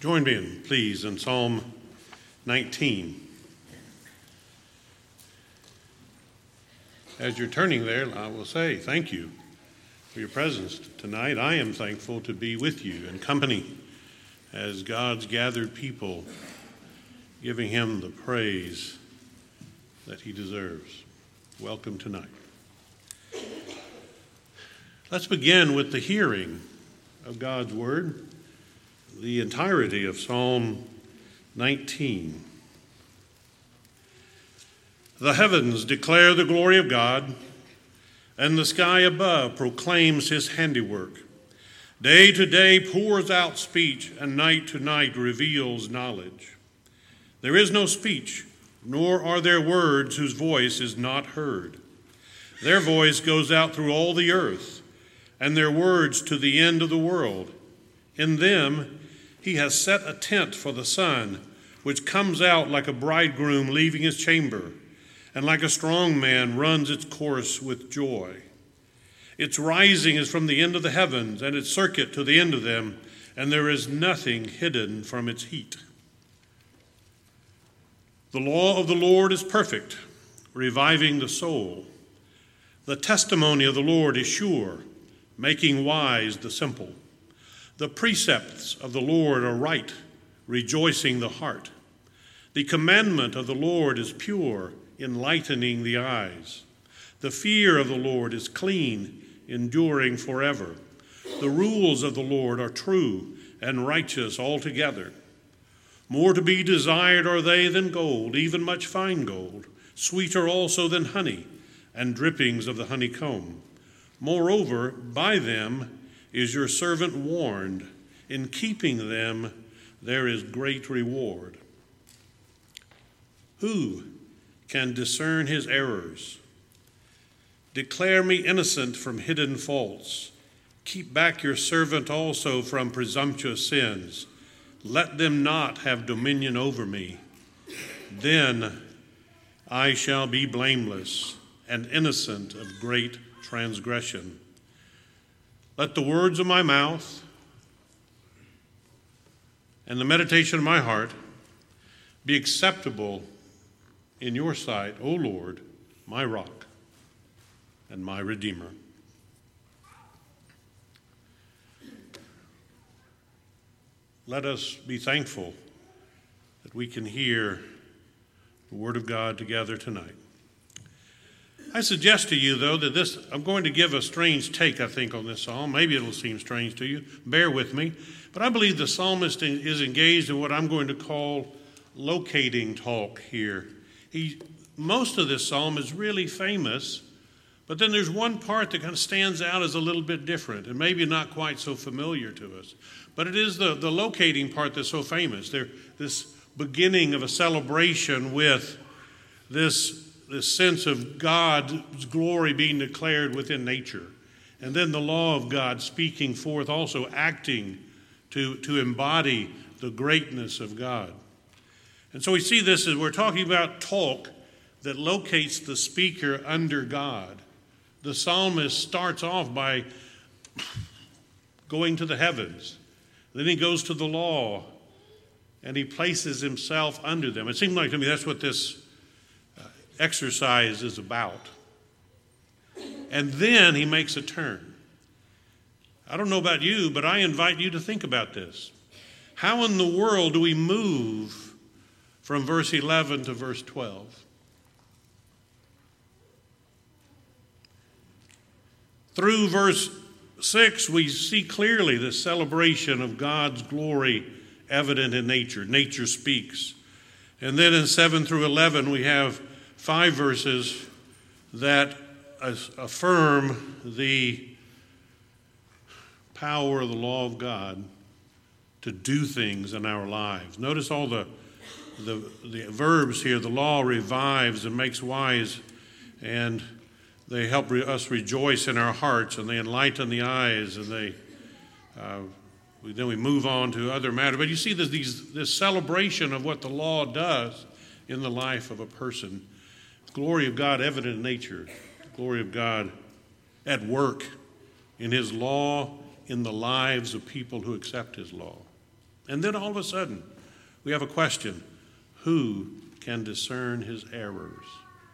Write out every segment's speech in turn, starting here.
Join me, please, in Psalm 19. As you're turning there, I will say thank you for your presence tonight. I am thankful to be with you in company as God's gathered people, giving him the praise that he deserves. Welcome tonight. Let's begin with the hearing of God's word, the entirety of Psalm 19. The heavens declare the glory of God, and the sky above proclaims his handiwork. Day to day pours out speech, and night to night reveals knowledge. There is no speech, nor are there words whose voice is not heard. Their voice goes out through all the earth, and their words to the end of the world. In them he has set a tent for the sun, which comes out like a bridegroom leaving his chamber, and like a strong man runs its course with joy. Its rising is from the end of the heavens, and its circuit to the end of them, and there is nothing hidden from its heat. The law of the Lord is perfect, reviving the soul. The testimony of the Lord is sure, making wise the simple. The precepts of the Lord are right, rejoicing the heart. The commandment of the Lord is pure, enlightening the eyes. The fear of the Lord is clean, enduring forever. The rules of the Lord are true and righteous altogether. More to be desired are they than gold, even much fine gold, sweeter also than honey, and drippings of the honeycomb. Moreover, by them is your servant warned. In keeping them there is great reward. Who can discern his errors? Declare me innocent from hidden faults. Keep back your servant also from presumptuous sins. Let them not have dominion over me. Then I shall be blameless and innocent of great transgression. Let the words of my mouth and the meditation of my heart be acceptable in your sight, O Lord, my rock and my redeemer. Let us be thankful that we can hear the word of God together tonight. I suggest to you, though, that I'm going to give a strange take, I think, on this psalm. Maybe it'll seem strange to you. Bear with me. But I believe the psalmist is engaged in what I'm going to call locating talk here. Most of this psalm is really famous, but then there's one part that kind of stands out as a little bit different and maybe not quite so familiar to us. But it is the locating part that's so famous. This beginning of a celebration with this sense of God's glory being declared within nature. And then the law of God speaking forth, also acting to embody the greatness of God. And so we see this as we're talking about talk that locates the speaker under God. The psalmist starts off by going to the heavens. Then he goes to the law, and he places himself under them. It seems like to me that's what this exercise is about. And then he makes a turn. I don't know about you, but I invite you to think about this. How in the world do we move from verse 11 to verse 12? Through verse 6, we see clearly the celebration of God's glory evident in nature. Nature speaks. And then in 7 through 11, we have 5 verses that affirm the power of the law of God to do things in our lives. Notice all the verbs here. The law revives and makes wise, and they help us rejoice in our hearts, and they enlighten the eyes, and then we move on to other matters. But you see this celebration of what the law does in the life of a person. The glory of God evident in nature. The glory of God at work in his law in the lives of people who accept his law. And then all of a sudden, we have a question. Who can discern his errors?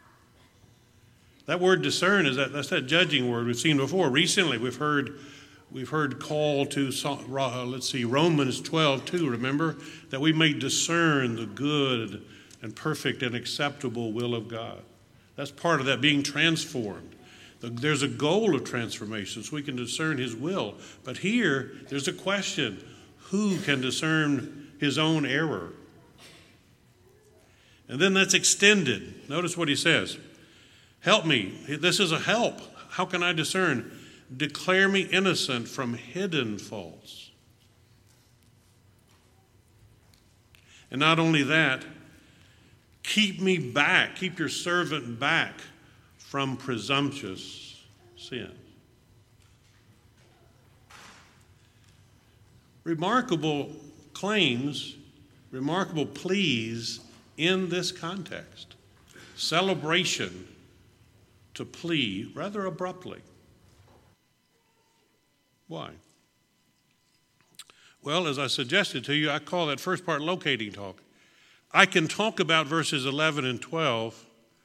That word discern that's that judging word we've seen before. Recently, we've heard call to, Romans 12:2, remember? That we may discern the good and perfect and acceptable will of God. That's part of that, being transformed. There's a goal of transformation so we can discern his will. But here, there's a question. Who can discern his own error? And then that's extended. Notice what he says. Help me. This is a help. How can I discern? Declare me innocent from hidden faults. And not only that, keep me back, keep your servant back from presumptuous sin. Remarkable claims, remarkable pleas in this context. Celebration to plea rather abruptly. Why? Well, as I suggested to you, I call that first part locating talk. I can talk about verses 11 and 12.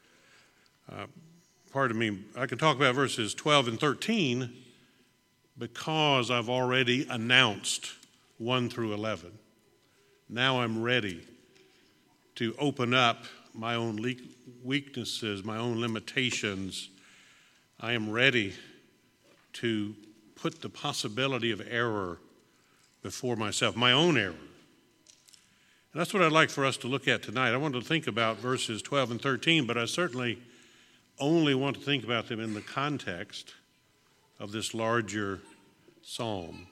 I can talk about verses 12 and 13 because I've already announced 1 through 11. Now I'm ready to open up my own weaknesses, my own limitations. I am ready to put the possibility of error before myself, my own error. And that's what I'd like for us to look at tonight. I want to think about verses 12 and 13, but I certainly only want to think about them in the context of this larger psalm.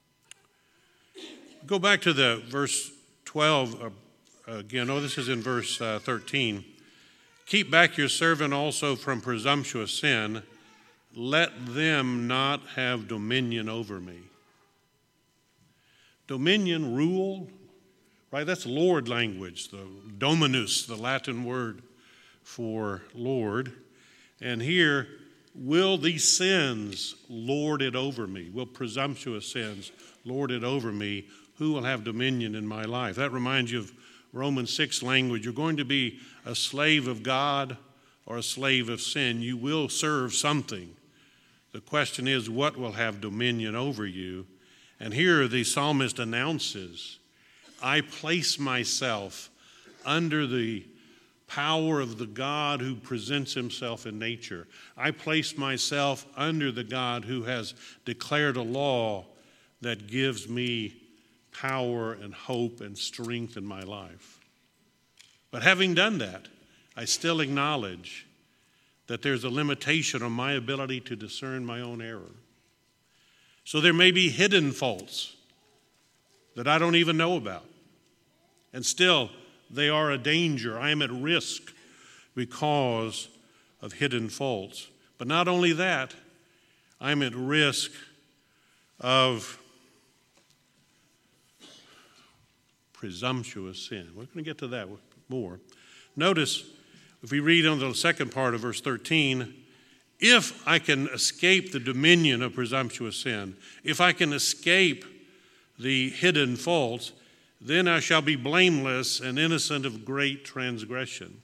Go back to the verse 12 again. Oh, this is in verse 13. Keep back your servant also from presumptuous sin. Let them not have dominion over me. Dominion, rule, right? That's Lord language, the dominus, the Latin word for Lord. And here, will these sins lord it over me? Will presumptuous sins lord it over me? Who will have dominion in my life? That reminds you of Romans 6 language. You're going to be a slave of God or a slave of sin. You will serve something. The question is, what will have dominion over you? And here the psalmist announces, I place myself under the power of the God who presents himself in nature. I place myself under the God who has declared a law that gives me power and hope and strength in my life. But having done that, I still acknowledge that there's a limitation on my ability to discern my own error. So there may be hidden faults that I don't even know about. And still, they are a danger. I am at risk because of hidden faults. But not only that, I'm at risk of presumptuous sin. We're going to get to that more. Notice, if we read on the second part of verse 13, if I can escape the dominion of presumptuous sin, if I can escape the hidden faults, then I shall be blameless and innocent of great transgression.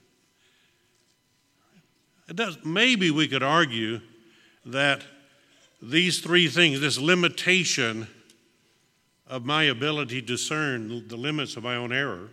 Maybe we could argue that these three things, this limitation of my ability to discern the limits of my own error,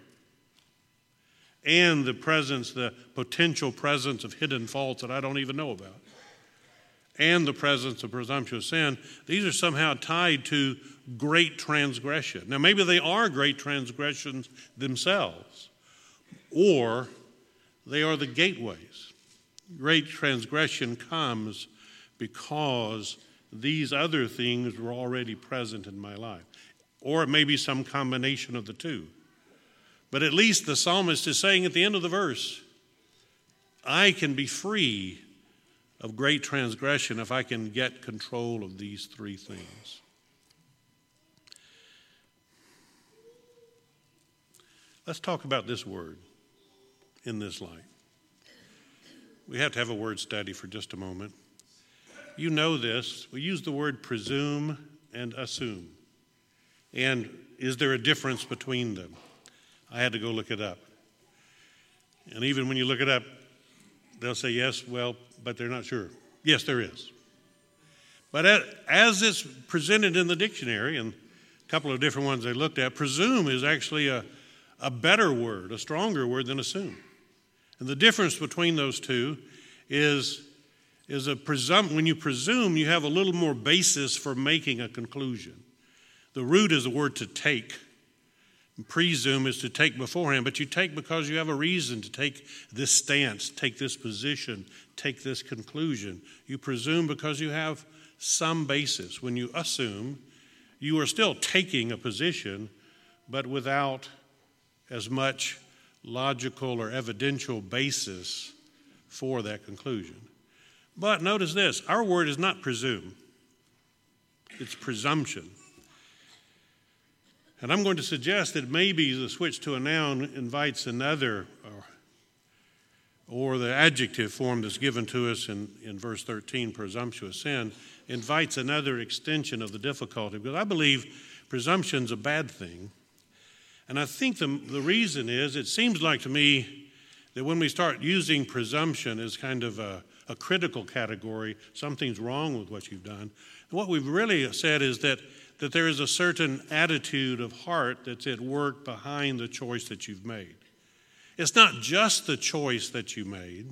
and the potential presence of hidden faults that I don't even know about, and the presence of presumptuous sin, these are somehow tied to great transgression. Now, maybe they are great transgressions themselves, or they are the gateways. Great transgression comes because these other things were already present in my life. Or it may be some combination of the two. But at least the psalmist is saying at the end of the verse, I can be free of great transgression if I can get control of these three things. Let's talk about this word in this light. We have to have a word study for just a moment. You know this. We use the word presume and assume. And is there a difference between them? I had to go look it up. And even when you look it up, they'll say yes, well, but they're not sure. Yes, there is. But as it's presented in the dictionary, and a couple of different ones they looked at, presume is actually a better word, a stronger word than assume. And the difference between those two is when you presume, you have a little more basis for making a conclusion. The root is the word to take. Presume is to take beforehand, but you take because you have a reason to take this stance, take this position, take this conclusion. You presume because you have some basis. When you assume, you are still taking a position, but without as much logical or evidential basis for that conclusion. But notice this, our word is not presume, it's presumption. And I'm going to suggest that maybe the switch to a noun invites another, or the adjective form that's given to us in verse 13, presumptuous sin, invites another extension of the difficulty. Because I believe presumption's a bad thing. And I think the reason is, it seems like to me that when we start using presumption as kind of a critical category, something's wrong with what you've done. And what we've really said is that there is a certain attitude of heart that's at work behind the choice that you've made. It's not just the choice that you made.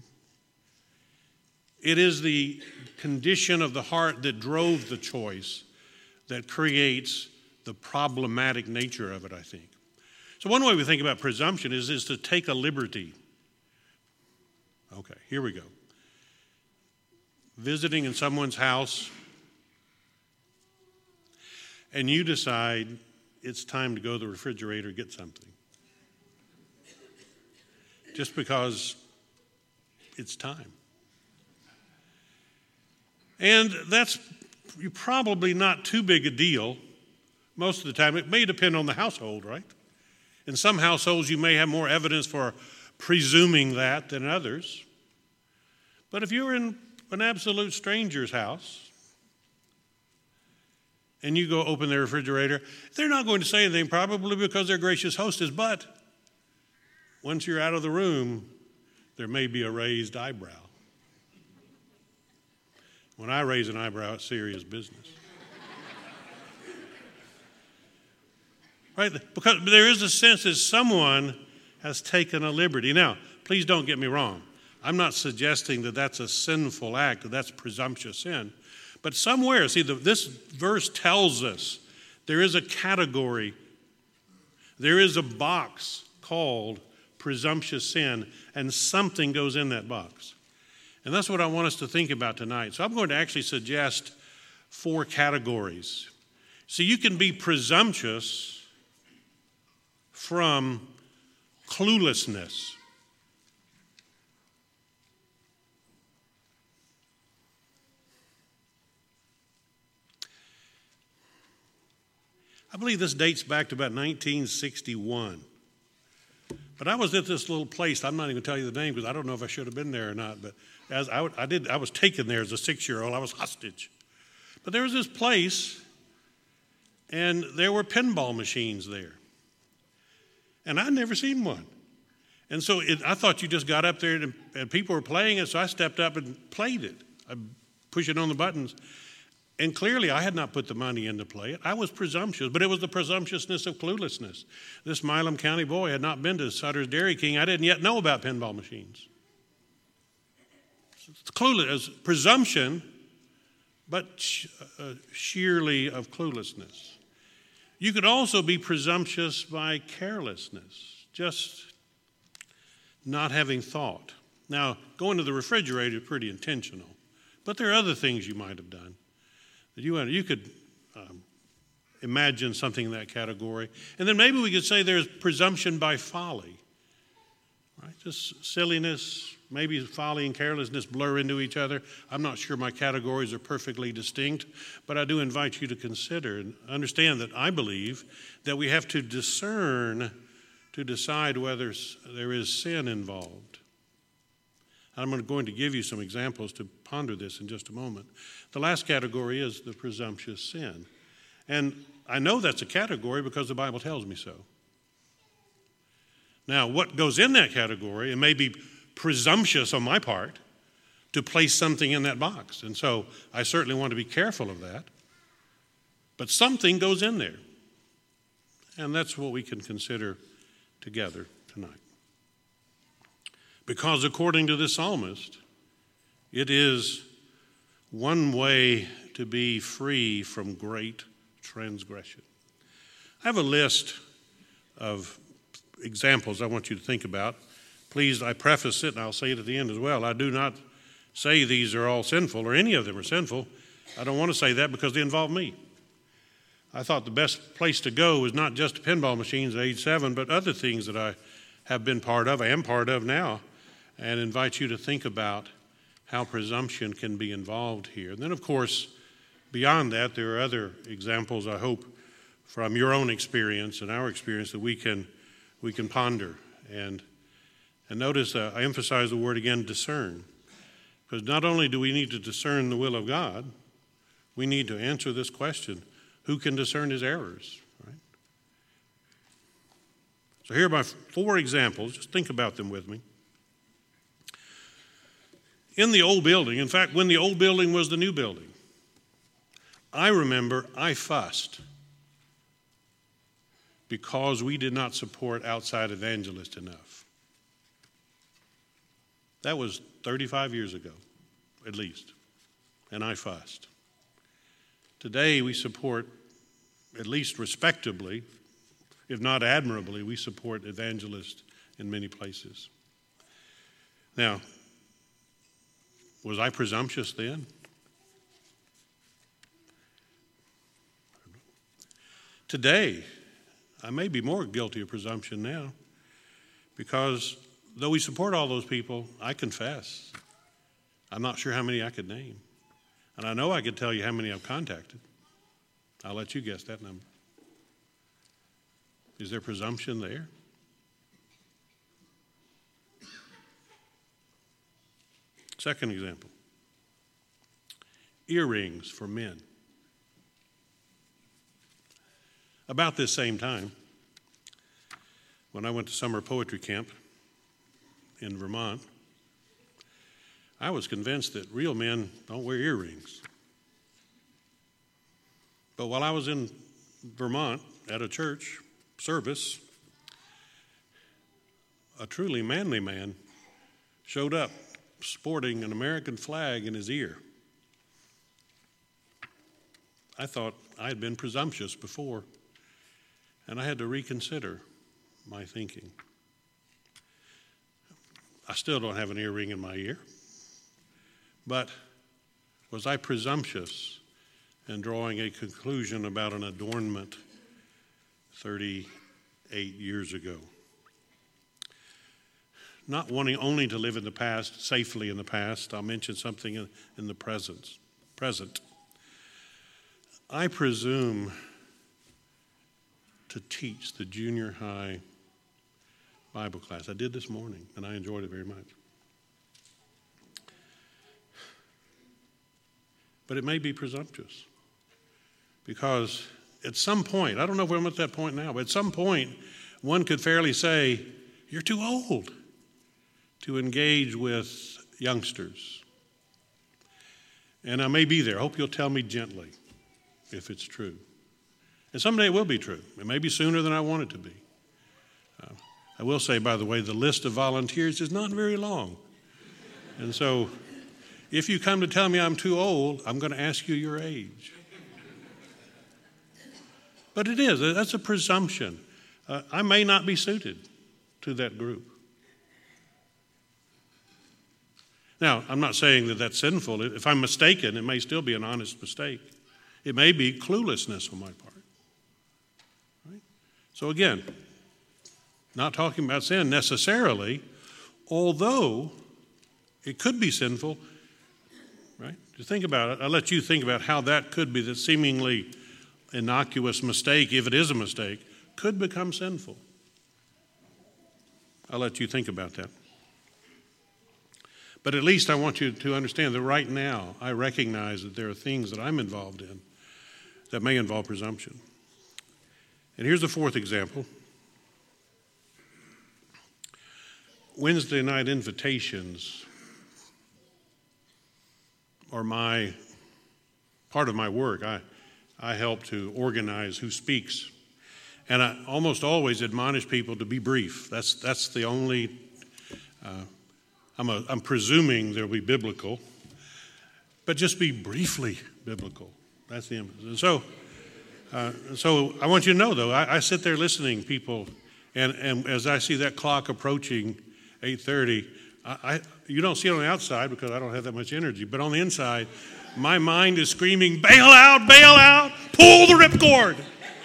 It is the condition of the heart that drove the choice that creates the problematic nature of it, I think. So one way we think about presumption is to take a liberty. Okay, here we go. Visiting in someone's house, and you decide it's time to go to the refrigerator and get something. Just because it's time. And that's probably not too big a deal most of the time. It may depend on the household, right? In some households, you may have more evidence for presuming that than others. But if you're in an absolute stranger's house, and you go open their refrigerator, they're not going to say anything, probably because they're gracious hostess, but once you're out of the room, there may be a raised eyebrow. When I raise an eyebrow, it's serious business. Right? Because there is a sense that someone has taken a liberty. Now, please don't get me wrong. I'm not suggesting that that's a sinful act, that that's presumptuous sin. But somewhere, see, this verse tells us there is a category, there is a box called presumptuous sin, and something goes in that box. And that's what I want us to think about tonight. So I'm going to actually suggest 4 categories. So you can be presumptuous from cluelessness. I believe this dates back to about 1961. But I was at this little place. I'm not even going to tell you the name because I don't know if I should have been there or not. But as I was taken there as a 6-year-old. I was hostage. But there was this place, and there were pinball machines there. And I'd never seen one. And so I thought you just got up there and people were playing it, so I stepped up and played it. I pushed it on the buttons. And clearly, I had not put the money in to play it. I was presumptuous, but it was the presumptuousness of cluelessness. This Milam County boy had not been to Sutter's Dairy King. I didn't yet know about pinball machines. It's clueless, presumption, but sheerly of cluelessness. You could also be presumptuous by carelessness, just not having thought. Now, going to the refrigerator is pretty intentional, but there are other things you might have done. You could imagine something in that category. And then maybe we could say there's presumption by folly, right? Just silliness, maybe folly and carelessness blur into each other. I'm not sure my categories are perfectly distinct, but I do invite you to consider and understand that I believe that we have to discern to decide whether there is sin involved. I'm going to give you some examples to ponder this in just a moment. The last category is the presumptuous sin. And I know that's a category because the Bible tells me so. Now, what goes in that category, it may be presumptuous on my part to place something in that box. And so I certainly want to be careful of that. But something goes in there. And that's what we can consider together tonight. Because according to the psalmist, it is one way to be free from great transgression. I have a list of examples I want you to think about. Please, I preface it, and I'll say it at the end as well. I do not say these are all sinful or any of them are sinful. I don't want to say that because they involve me. I thought the best place to go was not just pinball machines at age 7, but other things that I have been part of, I am part of now, and invite you to think about how presumption can be involved here. And then, of course, beyond that, there are other examples, I hope, from your own experience and our experience that we can ponder. And notice I emphasize the word again, discern. Because not only do we need to discern the will of God, we need to answer this question, who can discern his errors? Right? So here are my 4 examples. Just think about them with me. In the old building, in fact, when the old building was the new building, I remember I fussed because we did not support outside evangelists enough. That was 35 years ago, at least, and I fussed. Today we support, at least respectably, if not admirably, we support evangelists in many places. Now, was I presumptuous then? Today, I may be more guilty of presumption now because though we support all those people, I confess, I'm not sure how many I could name. And I know I could tell you how many I've contacted. I'll let you guess that number. Is there presumption there? Second example, earrings for men. About this same time, when I went to summer poetry camp in Vermont, I was convinced that real men don't wear earrings. But while I was in Vermont at a church service, a truly manly man showed up sporting an American flag in his ear. I thought I had been presumptuous before, and I had to reconsider my thinking. I still don't have an earring in my ear, but was I presumptuous in drawing a conclusion about an adornment 38 years ago? Not wanting only to live in the past, safely in the past, I'll mention something in the present. I presume to teach the junior high Bible class. I did this morning, and I enjoyed it very much. But it may be presumptuous because at some point, I don't know if I'm at that point now, but at some point, one could fairly say, you're too old to engage with youngsters. And I may be there. I hope you'll tell me gently if it's true. And someday it will be true. It may be sooner than I want it to be. I will say, by the way, the list of volunteers is not very long. And so if you come to tell me I'm too old, I'm going to ask you your age. But it is. That's a presumption. I may not be suited to that group. Now, I'm not saying that that's sinful. If I'm mistaken, it may still be an honest mistake. It may be cluelessness on my part. Right? So again, not talking about sin necessarily, although it could be sinful, right? Just think about it. I'll let you think about how that could be, the seemingly innocuous mistake, if it is a mistake, could become sinful. I'll let you think about that. But at least I want you to understand that right now I recognize that there are things that I'm involved in that may involve presumption. And here's the fourth example. Wednesday night invitations are part of my work. I help to organize who speaks. And I almost always admonish people to be brief. That's the only, I'm presuming they'll be biblical, but just be briefly biblical. That's the emphasis. And so I want you to know, though, I sit there listening, people, and as I see that clock approaching 8:30, you don't see it on the outside because I don't have that much energy, but on the inside, my mind is screaming, bail out, pull the ripcord.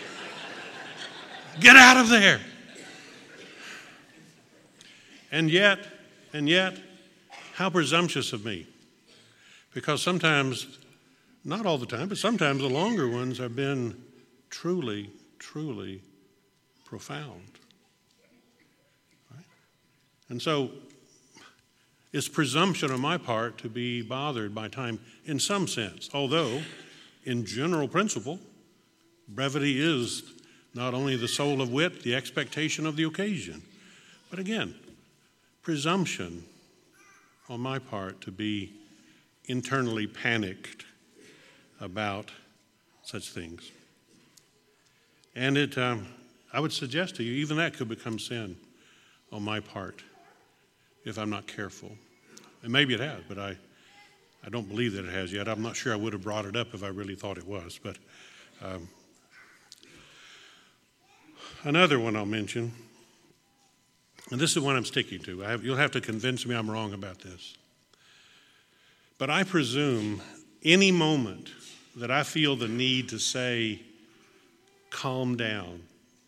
Get out of there. And yet, how presumptuous of me. Because sometimes, not all the time, but sometimes the longer ones have been truly, truly profound. Right? And so, it's presumption on my part to be bothered by time in some sense. Although, in general principle, brevity is not only the soul of wit, the expectation of the occasion. But again, presumption on my part to be internally panicked about such things. And I would suggest to you, even that could become sin on my part if I'm not careful. And maybe it has, but I don't believe that it has yet. I'm not sure I would have brought it up if I really thought it was. But another one I'll mention, and this is one I'm sticking to. You'll have to convince me I'm wrong about this. But I presume any moment that I feel the need to say, calm down,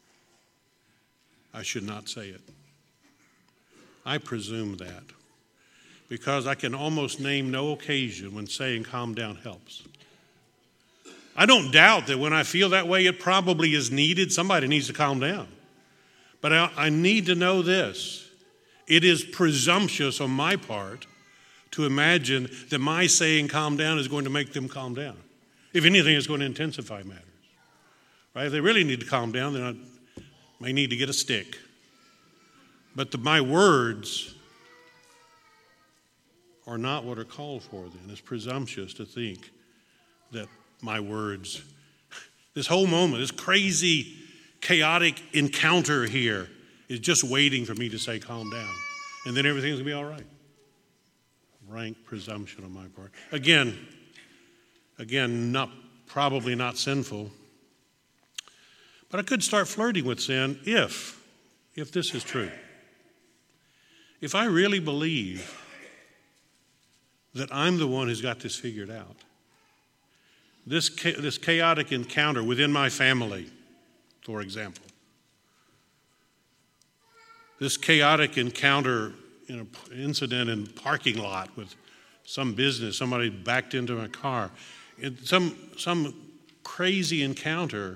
I should not say it. I presume that because I can almost name no occasion when saying calm down helps. I don't doubt that when I feel that way, it probably is needed. Somebody needs to calm down. But I need to know this. It is presumptuous on my part to imagine that my saying calm down is going to make them calm down. If anything, it's going to intensify matters. Right? If they really need to calm down, then I may need to get a stick. But my words are not what are called for then. It's presumptuous to think that my words, this whole moment, this crazy, chaotic encounter here is just waiting for me to say calm down. And then everything's going to be all right. Rank presumption on my part. Again, probably not sinful. But I could start flirting with sin if this is true. If I really believe that I'm the one who's got this figured out, this chaotic encounter within my family, for example, this chaotic encounter in an incident in a parking lot with some business, somebody backed into my car, some crazy encounter,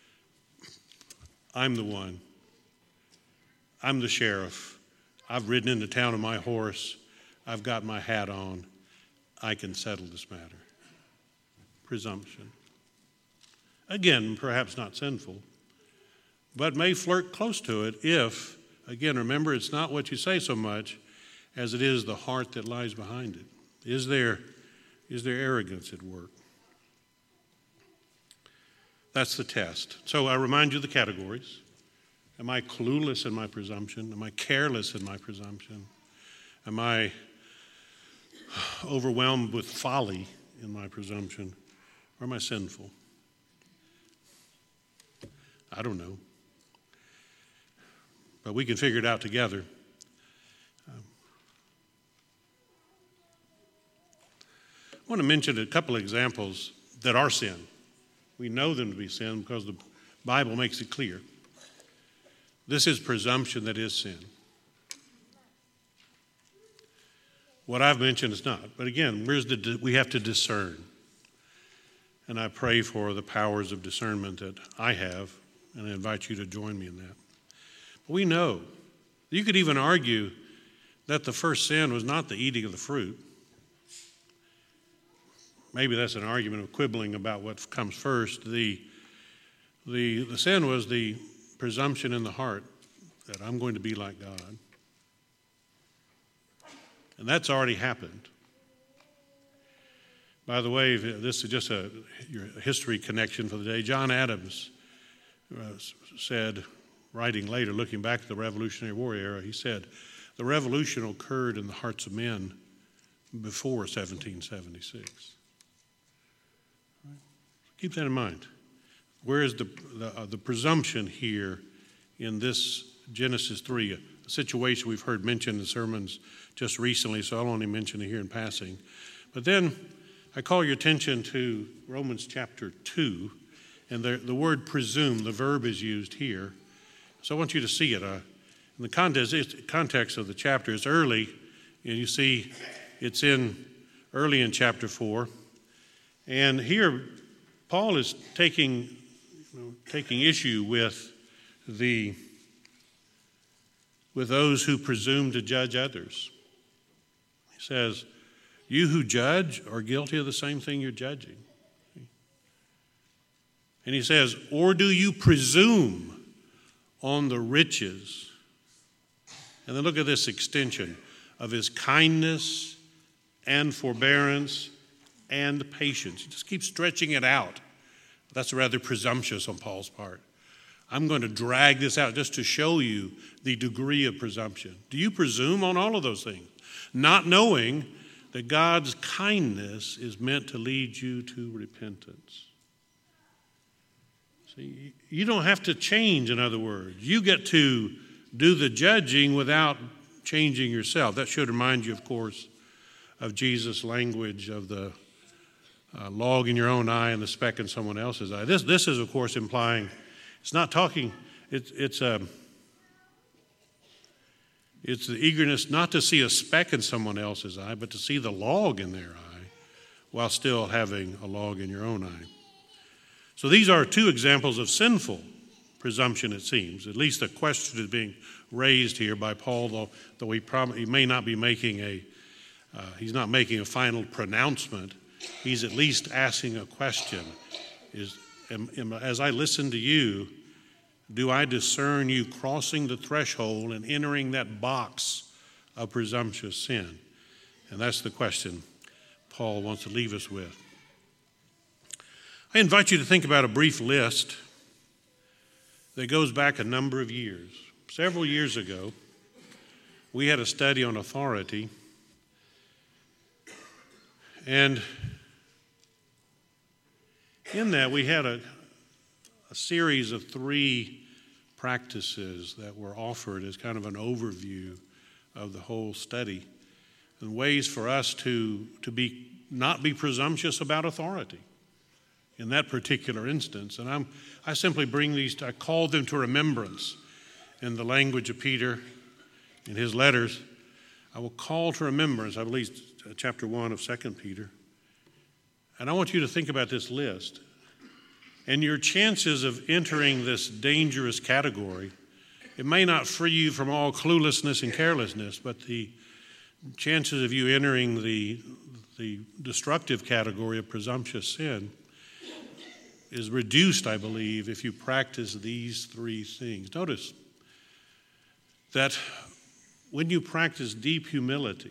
I'm the one. I'm the sheriff. I've ridden into town on my horse. I've got my hat on. I can settle this matter. Presumption. Again, perhaps not sinful, but may flirt close to it if, again, remember, it's not what you say so much as it is the heart that lies behind it. Is there arrogance at work? That's the test. So I remind you of the categories. Am I clueless in my presumption? Am I careless in my presumption? Am I overwhelmed with folly in my presumption? Or am I sinful? I don't know. But we can figure it out together. I want to mention a couple of examples that are sin. We know them to be sin because the Bible makes it clear. This is presumption that is sin. What I've mentioned is not. But again, we have to discern. And I pray for the powers of discernment that I have, and I invite you to join me in that. But we know. You could even argue that the first sin was not the eating of the fruit. Maybe that's an argument of quibbling about what comes first. The The sin was the presumption in the heart that I'm going to be like God. And that's already happened. By the way, this is just a history connection for the day. John Adams said, writing later, looking back at the Revolutionary War era, he said, the revolution occurred in the hearts of men before 1776. Keep that in mind. Where is the presumption here in this Genesis 3, a situation we've heard mentioned in sermons just recently, so I'll only mention it here in passing. But then I call your attention to Romans chapter 2, and the word presume, the verb is used here. So I want you to see it. In the context of the chapter, it's early, and you see it's early in chapter 4. And here Paul is taking issue with those who presume to judge others. He says, you who judge are guilty of the same thing you're judging. And he says, or do you presume on the riches? And then look at this extension of his kindness and forbearance and patience. He just keeps stretching it out. That's rather presumptuous on Paul's part. I'm going to drag this out just to show you the degree of presumption. Do you presume on all of those things, not knowing that God's kindness is meant to lead you to repentance? See, you don't have to change, in other words. You get to do the judging without changing yourself. That should remind you, of course, of Jesus' language of the log in your own eye and the speck in someone else's eye. This is, of course, implying, it's not talking, it's the eagerness not to see a speck in someone else's eye, but to see the log in their eye while still having a log in your own eye. So these are two examples of sinful presumption, it seems. At least a question is being raised here by Paul, though he may not be making he's not making a final pronouncement. He's at least asking a question. As I listen to you, do I discern you crossing the threshold and entering that box of presumptuous sin? And that's the question Paul wants to leave us with. I invite you to think about a brief list that goes back a number of years. Several years ago, we had a study on authority, and in that we had a series of 3 practices that were offered as kind of an overview of the whole study and ways for us to not be presumptuous about authority in that particular instance. And I simply bring these, I call them to remembrance in the language of Peter in his letters. I will call to remembrance, I believe, chapter 1 of 2 Peter. And I want you to think about this list. And your chances of entering this dangerous category, it may not free you from all cluelessness and carelessness, but the chances of you entering the destructive category of presumptuous sin is reduced, I believe, if you practice these 3 things. Notice that when you practice deep humility,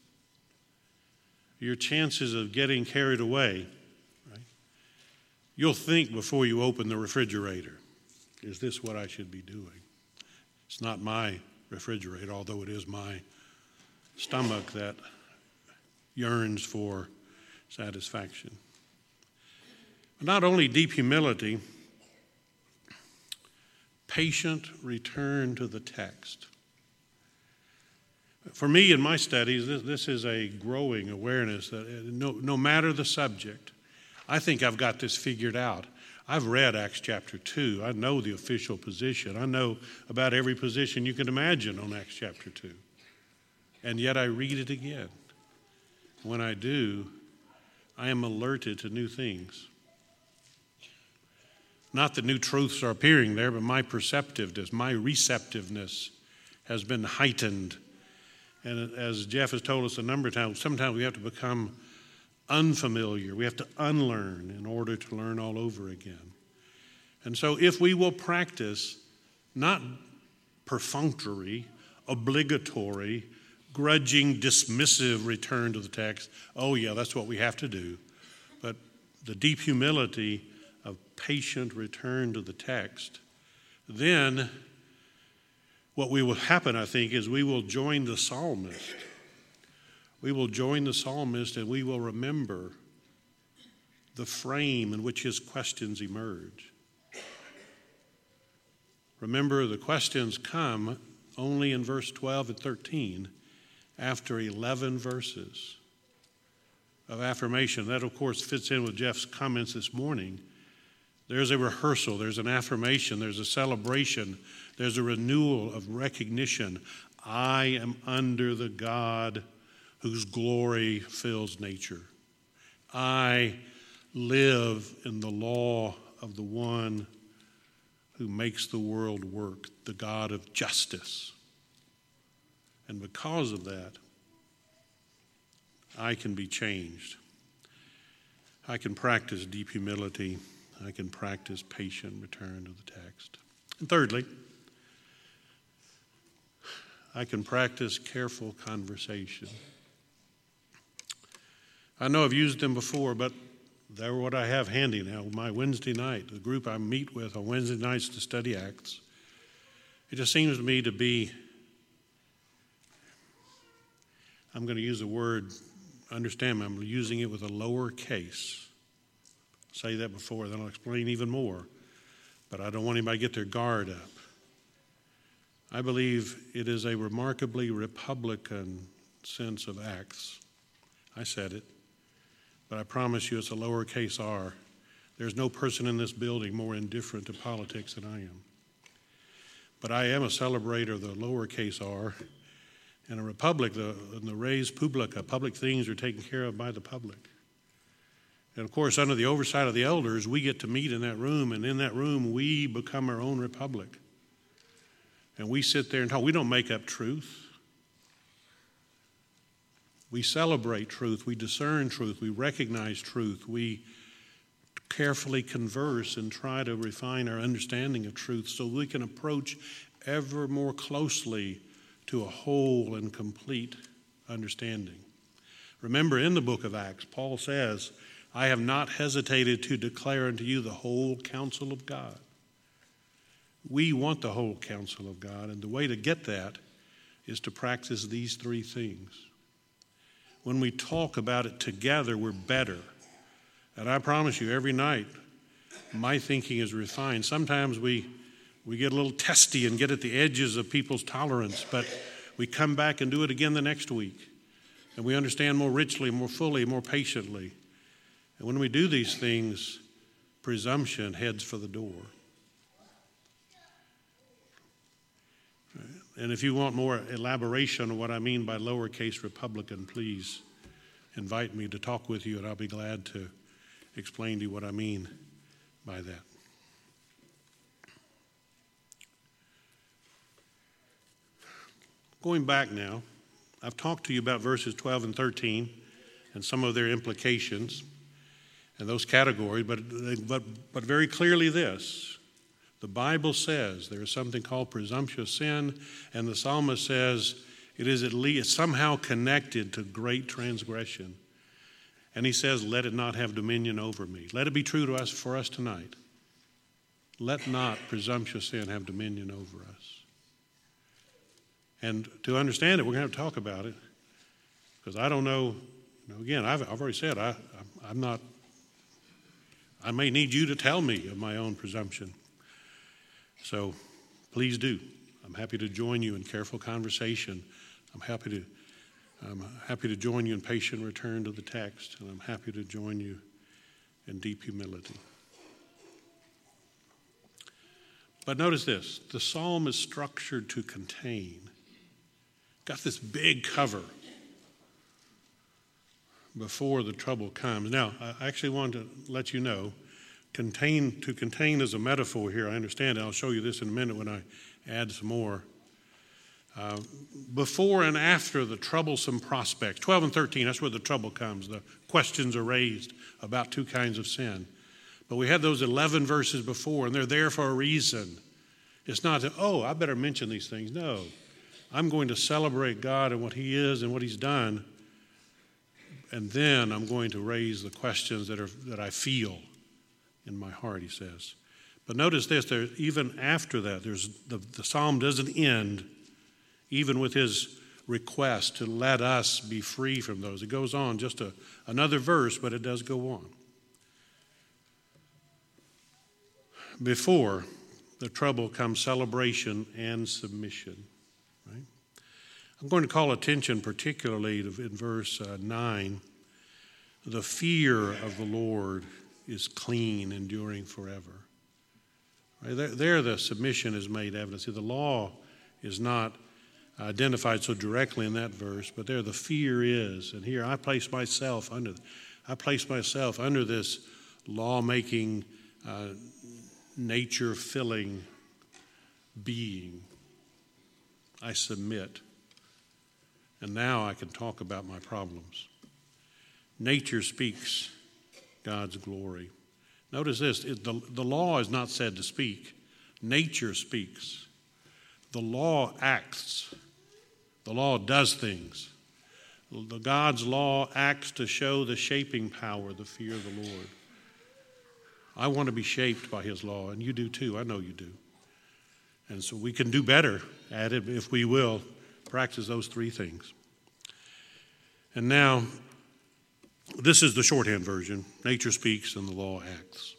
your chances of getting carried away, right? You'll think before you open the refrigerator, is this what I should be doing? It's not my refrigerator, although it is my stomach that yearns for satisfaction. But not only deep humility, patient return to the text. For me, in my studies, this is a growing awareness that no matter the subject, I think I've got this figured out. I've read Acts chapter 2. I know the official position. I know about every position you can imagine on Acts chapter 2. And yet I read it again. When I do, I am alerted to new things. Not that new truths are appearing there, but my perceptiveness, my receptiveness has been heightened. And as Jeff has told us a number of times, sometimes we have to become unfamiliar. We have to unlearn in order to learn all over again. And so if we will practice not perfunctory, obligatory, grudging, dismissive return to the text, oh yeah, that's what we have to do, but the deep humility of patient return to the text, then what will happen, I think, is we will join the psalmist. We will join the psalmist and we will remember the frame in which his questions emerge. Remember, the questions come only in verse 12 and 13 after 11 verses of affirmation. That, of course, fits in with Jeff's comments this morning. There's a rehearsal, there's an affirmation, there's a celebration, there's a renewal of recognition. I am under the God whose glory fills nature. I live in the law of the one who makes the world work, the God of justice. And because of that, I can be changed. I can practice deep humility. I can practice patient return to the text. And thirdly, I can practice careful conversation. I know I've used them before, but they're what I have handy now. My Wednesday night, the group I meet with on Wednesday nights to study Acts, it just seems to me to be, I'm going to use the word, understand me, I'm using it with a lower case. I'll say that before, then I'll explain even more. But I don't want anybody to get their guard up. I believe it is a remarkably Republican sense of Acts. I said it. But I promise you it's a lowercase r. There's no person in this building more indifferent to politics than I am. But I am a celebrator of the lowercase r. In a republic, in the res publica, public things are taken care of by the public. And of course, under the oversight of the elders, we get to meet in that room, and in that room, we become our own republic. And we sit there and talk. We don't make up truth. We celebrate truth, we discern truth, we recognize truth, we carefully converse and try to refine our understanding of truth so we can approach ever more closely to a whole and complete understanding. Remember, in the book of Acts, Paul says, I have not hesitated to declare unto you the whole counsel of God. We want the whole counsel of God, and the way to get that is to practice these three things. When we talk about it together, we're better. And I promise you, every night, my thinking is refined. Sometimes we get a little testy and get at the edges of people's tolerance, but we come back and do it again the next week. And we understand more richly, more fully, more patiently. And when we do these things, presumption heads for the door. And if you want more elaboration on what I mean by lowercase Republican, please invite me to talk with you, and I'll be glad to explain to you what I mean by that. Going back now, I've talked to you about verses 12 and 13 and some of their implications and those categories, but very clearly this. The Bible says there is something called presumptuous sin, and the psalmist says it is at least somehow connected to great transgression. And he says, let it not have dominion over me. Let it be true to us for us tonight. Let not presumptuous sin have dominion over us. And to understand it, we're going to have to talk about it, because I don't know. Again, I've already said I'm not. I may need you to tell me of my own presumption. So please do. I'm happy to join you in careful conversation. I'm happy to join you in patient return to the text, and I'm happy to join you in deep humility. But notice this, the psalm is structured to contain. Got this big cover before the trouble comes. Now, I actually want to let you know, to contain is a metaphor here. I understand it. I'll show you this in a minute when I add some more. Before and after the troublesome prospects, 12 and 13, that's where the trouble comes. The questions are raised about two kinds of sin. But we had those 11 verses before, and they're there for a reason. It's not that, oh, I better mention these things. No, I'm going to celebrate God and what he is and what he's done. And then I'm going to raise the questions that I feel in my heart, he says. But notice this, even after that, the psalm doesn't end even with his request to let us be free from those. It goes on, just another verse, but it does go on. Before the trouble comes celebration and submission. Right? I'm going to call attention particularly in verse 9. The fear of the Lord is clean, enduring forever. Right? There the submission is made evident. See, the law is not identified so directly in that verse, but there the fear is. And here I place myself under this law-making, nature-filling being. I submit. And now I can talk about my problems. Nature speaks God's glory. Notice this, the law is not said to speak. Nature speaks. The law acts. The law does things. God's law acts to show the shaping power, the fear of the Lord. I want to be shaped by his law, and you do too. I know you do. And so we can do better at it if we will practice those three things. And now, this is the shorthand version. Nature speaks and the law acts.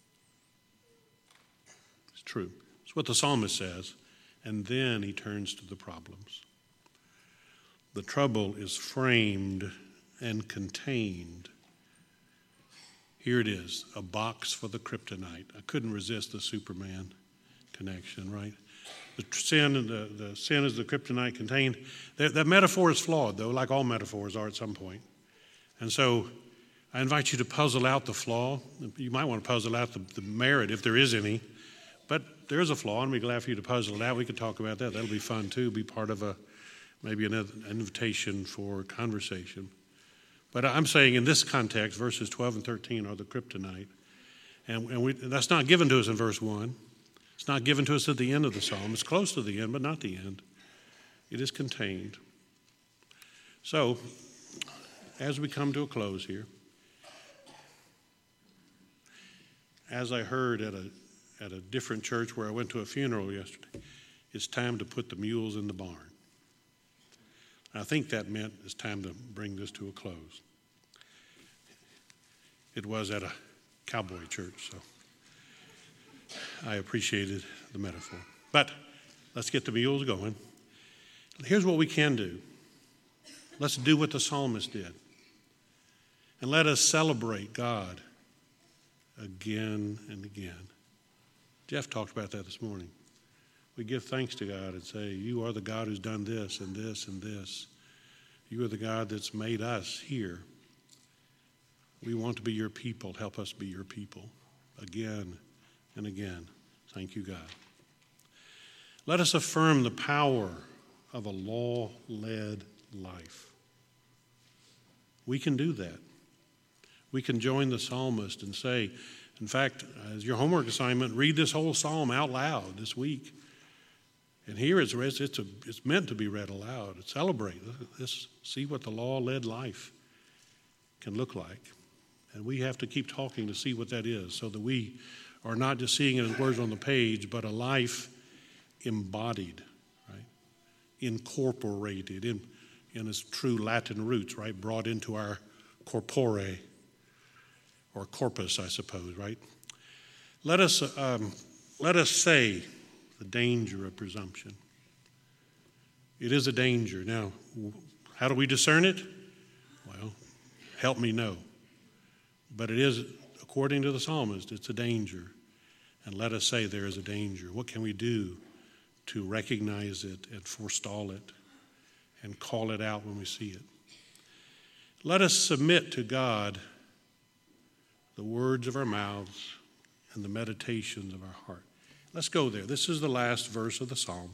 It's true. It's what the psalmist says. And then he turns to the problems. The trouble is framed and contained. Here it is, a box for the kryptonite. I couldn't resist the Superman connection, right? The sin is the kryptonite contained. That metaphor is flawed, though, like all metaphors are at some point. And so I invite you to puzzle out the flaw. You might want to puzzle out the merit, if there is any. But there is a flaw, and we'd be glad for you to puzzle it out. We could talk about that. That'll be fun, too. Be part of maybe an invitation for conversation. But I'm saying in this context, verses 12 and 13 are the kryptonite. And that's not given to us in verse 1. It's not given to us at the end of the psalm. It's close to the end, but not the end. It is contained. So, as we come to a close here, as I heard at a different church where I went to a funeral yesterday, it's time to put the mules in the barn. I think that meant it's time to bring this to a close. It was at a cowboy church, so I appreciated the metaphor. But let's get the mules going. Here's what we can do. Let's do what the psalmist did. And let us celebrate God again and again. Jeff talked about that this morning. We give thanks to God and say, you are the God who's done this and this and this. You are the God that's made us here. We want to be your people. Help us be your people again and again. Thank you, God. Let us affirm the power of a law-led life. We can do that. We can join the psalmist and say, in fact, as your homework assignment, read this whole psalm out loud this week. And here it's meant to be read aloud. Celebrate this. See what the law-led life can look like. And we have to keep talking to see what that is so that we are not just seeing it as words on the page, but a life embodied, right? Incorporated in its true Latin roots, right? Brought into our corpore or corpus, I suppose, right? Let us say the danger of presumption. It is a danger. Now, how do we discern it? Well, help me know. But it is, according to the psalmist, it's a danger. And let us say there is a danger. What can we do to recognize it and forestall it and call it out when we see it? Let us submit to God the words of our mouths and the meditations of our heart. Let's go there. This is the last verse of the psalm.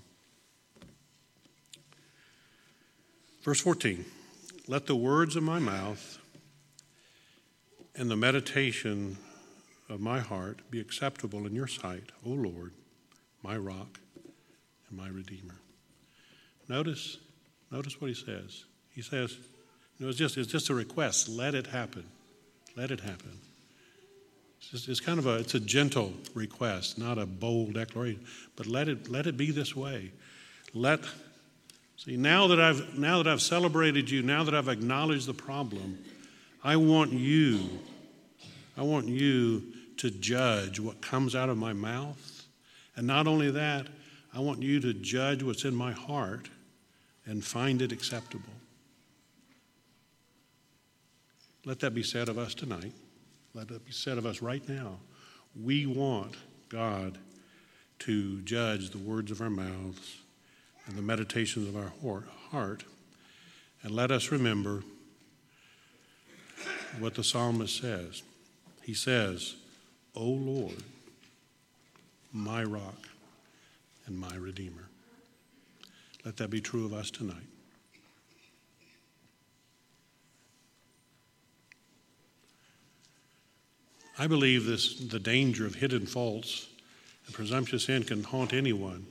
Verse 14, let the words of my mouth and the meditation of my heart be acceptable in your sight, O Lord, my rock and my redeemer. Notice what he says. He says, it's just a request. Let it happen. Let it happen. It's a gentle request, not a bold declaration. But let it be this way. Now that I've celebrated you, now that I've acknowledged the problem, I want you to judge what comes out of my mouth. And not only that, I want you to judge what's in my heart and find it acceptable. Let that be said of us tonight. Let that be said of us right now. We want God to judge the words of our mouths and the meditations of our heart. And let us remember what the psalmist says. He says, O Lord, my rock and my redeemer. Let that be true of us tonight. I believe the danger of hidden faults and presumptuous sin can haunt anyone.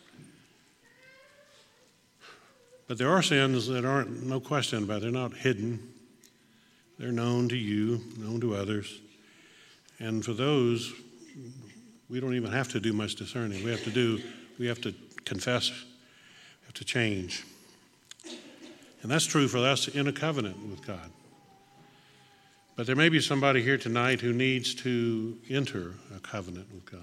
But there are sins that aren't, no question about it, they're not hidden. They're known to you, known to others. And for those, we don't even have to do much discerning. We have to confess, we have to change. And that's true for us in a covenant with God. But there may be somebody here tonight who needs to enter a covenant with God.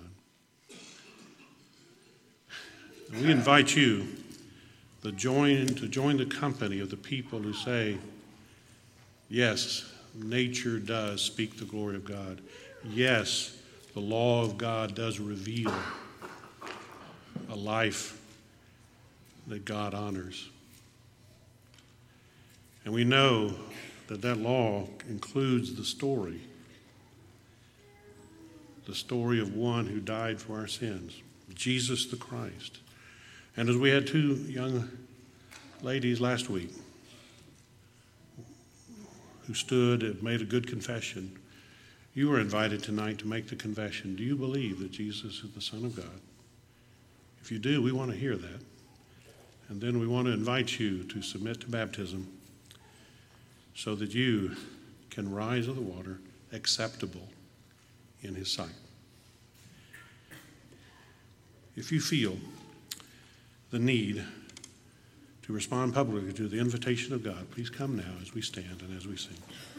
And we invite you to join the company of the people who say, yes, nature does speak the glory of God. Yes, the law of God does reveal a life that God honors. And we know that law includes the story of one who died for our sins, Jesus the Christ. And as we had two young ladies last week who stood and made a good confession, you are invited tonight to make the confession. Do you believe that Jesus is the Son of God? If you do, we want to hear that. And then we want to invite you to submit to baptism so that you can rise out of the water acceptable in his sight. If you feel the need to respond publicly to the invitation of God, please come now as we stand and as we sing.